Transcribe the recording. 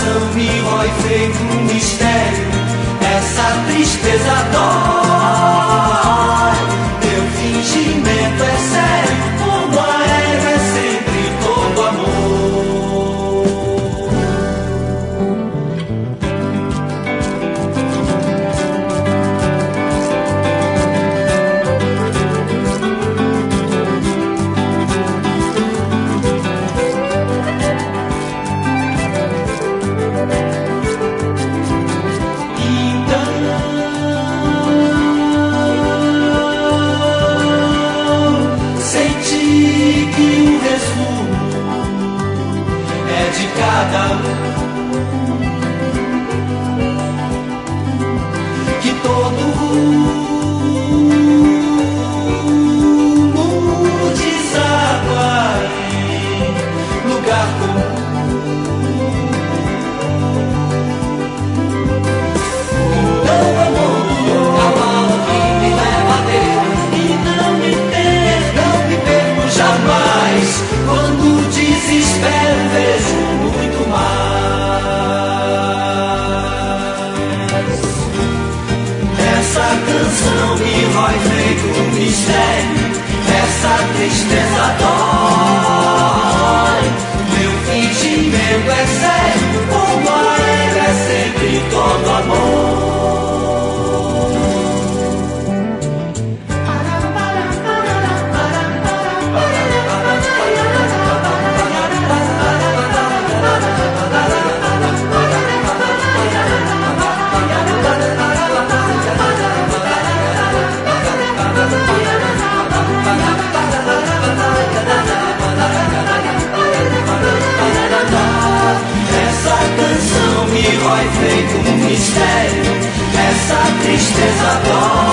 canção me rói feito um mistério. Essa tristeza dói. Teu fingimento é sério, como a égua é sempre todo amor. Cada um, que todo rumo deságua em lugar comum. Então, amor, cavalo que me leva a Deus, e não me perco jamais. Quando desespero vejo muito mais. Essa canção me rói feito um mistério. Essa tristeza dói. Meu fingimento é sério, como a égua é sempre todo amor. Essa canção me rói feito um mistério. Essa tristeza dói.